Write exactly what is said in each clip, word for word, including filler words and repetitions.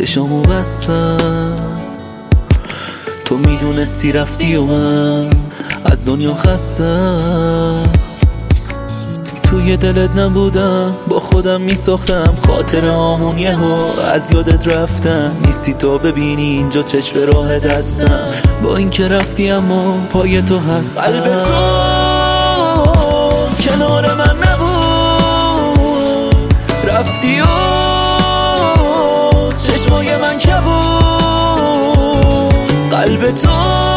چشامو بستم، تو میدونستی رفتی و من از دنیا خستم. توی دلت نبودم، با خودم میساختم خاطر آمون یهو از یادت رفتم. نیستی تو ببینی اینجا چشم راه دستم، با اینکه رفتی اما پای تو هستم. قلب تو کنار من نبود، رفتی و چشمای من کبود. قلب تو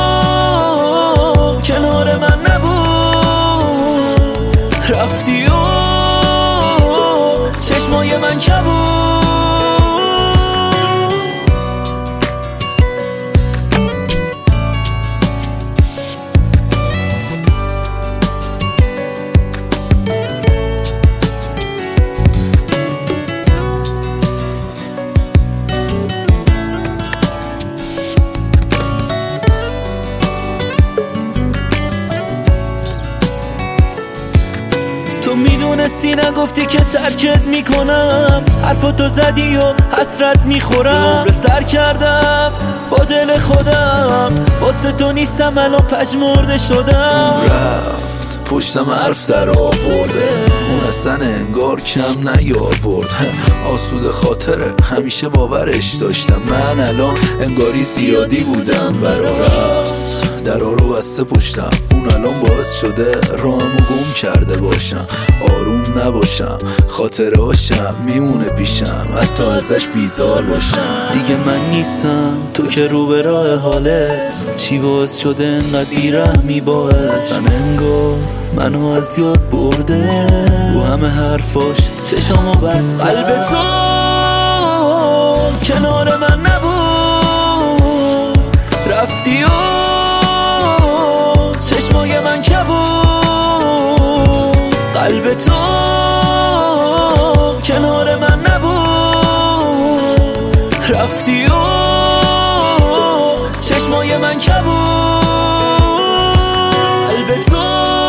کنار من نبود، رفتی و چشمای من کبود. تو میدونستی نگفتی که ترکت میکنم، حرفاتو زدی و حسرت میخورم. عمر سر کردم با دل خودم، واسه تو نیستم الان پژمرده شدم. رفت پشتم حرف در آورده، اون اصلا انگار کم نیاورد. آسوده خاطره همیشه باورش داشتم، من الان انگاری زیادی بودم برا. رفت درها رو بسته پشتم، اون الان باعث شده راهمو گم کرده باشم. آروم نباشم، خاطره هاشم میمونه پیشم، حتی ازش بیزار باشم. دیگه من نیستم، تو که رو به راه حالت، چی باعث شده انقدر بیرحمی باعث. اصلا انگار منو از یاد برده، و همه حرفاش چشامو بسته. قلب تو کنار من نبود، رفتی و چشمای من کبود. قلب تو کنار من نبود، رفتی و چشمای من کبود. قلب تو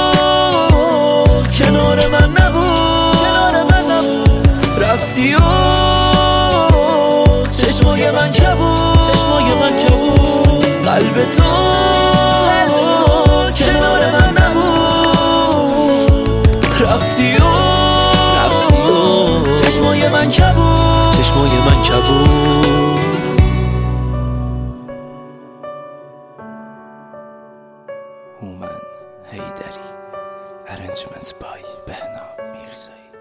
کنار من نبود، رفتی و چشمای من کبود. قلب تو کنار من نبود، رفتی و چشمای من کبود. چشمای من کبود. هومن حیدری. Arrangements by بهنام میرزایی.